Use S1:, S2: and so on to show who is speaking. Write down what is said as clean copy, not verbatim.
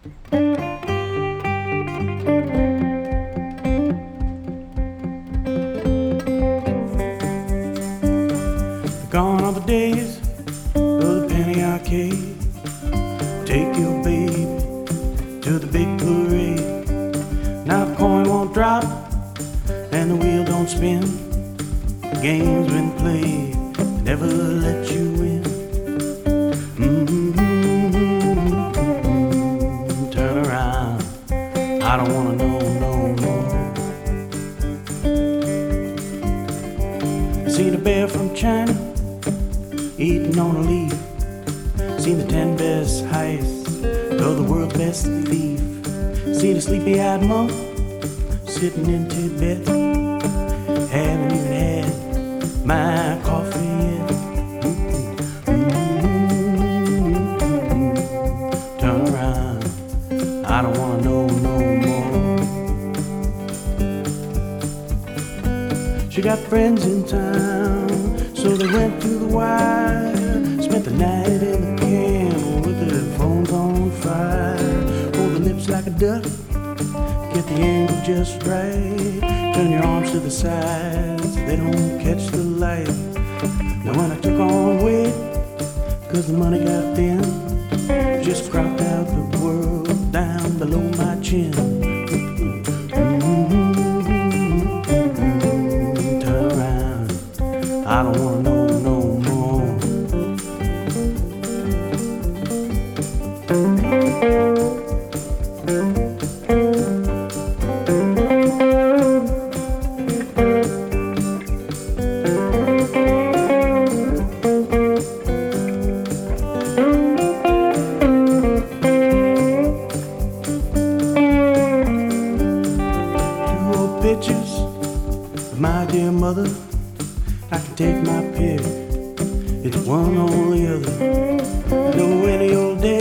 S1: Gone are the days of the penny arcade. Take your baby to the big parade. Now the coin won't drop and the wheel don't spin. The game's been played, they never let you win. Turn around, I don't wanna know no more. Seen a bear from China eating on a leaf. Seen the 10 best heists of the world's best thief. Seen a sleepy-eyed monk sitting in Tibet. Haven't even had my coffee yet. Turn around, I don't wanna know no more. She got friends in town, so they went to the wire. Spent the night in the kennel with their phones on fire. Hold the lips like a duck, get the angle just right. Turn your arms to the sides so they don't catch the light. Now when I took on weight, cause the money got thin, just cropped out the world down below my chin. Turn around, I don't wanna know no more. Pictures of my dear mother, I can take my pick, it's one or the other. I know any old day